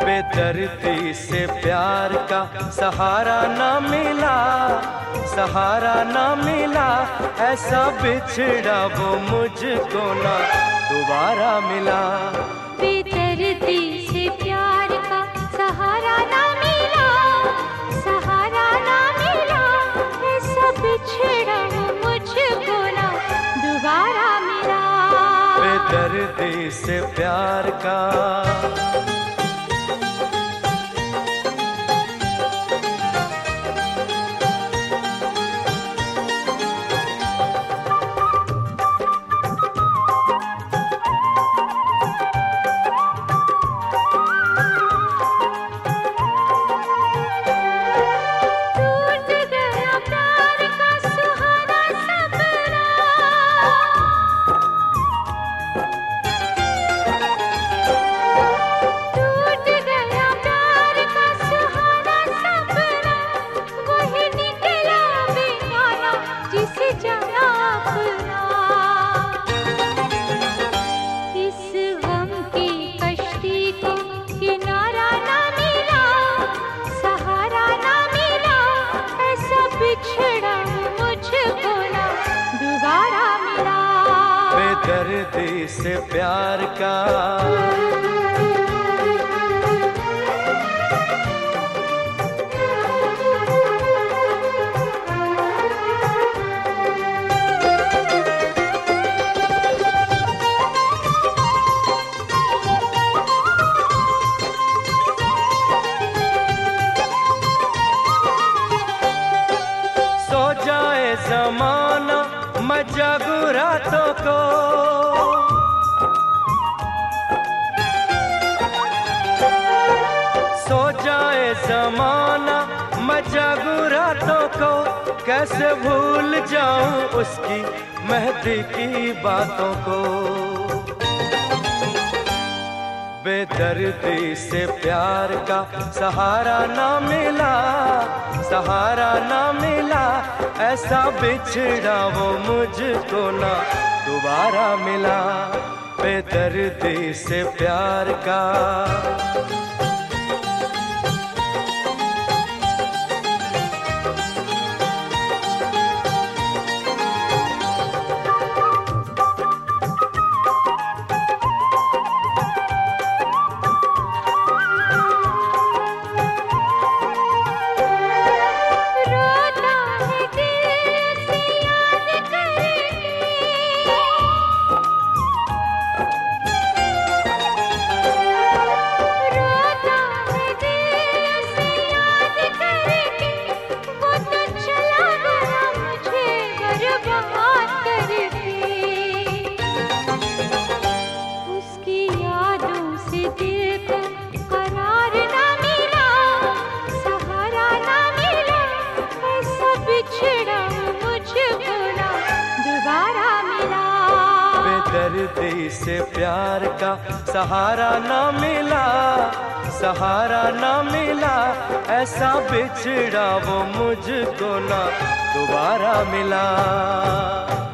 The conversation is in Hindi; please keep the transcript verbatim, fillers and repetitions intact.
बेदर्दी से प्यार का सहारा ना मिला, सहारा ना मिला, ऐसा बिछड़ा वो मुझको ना दोबारा मिला। बेदर्दी से प्यार का सहारा ना मिला, सहारा ना मिला, ऐसा बिछड़ा वो मुझको ना दोबारा मिला। बेदर्दी से प्यार का बेदर्दी से प्यार का सो जाए जमाना मैं जागूं रातों को, सो जाए जमाना मैं जागूं रातों को, कैसे भूल जाऊं उसकी मेहंदी की बातों को। बेदर्दी से प्यार का सहारा ना मिला, सहारा ना मिला, ऐसा बिछड़ा वो मुझको ना दोबारा मिला। बेदर्दी से प्यार का बेदर्दी से प्यार का सहारा ना मिला, सहारा ना मिला, ऐसा बिछड़ा वो मुझको ना दोबारा मिला।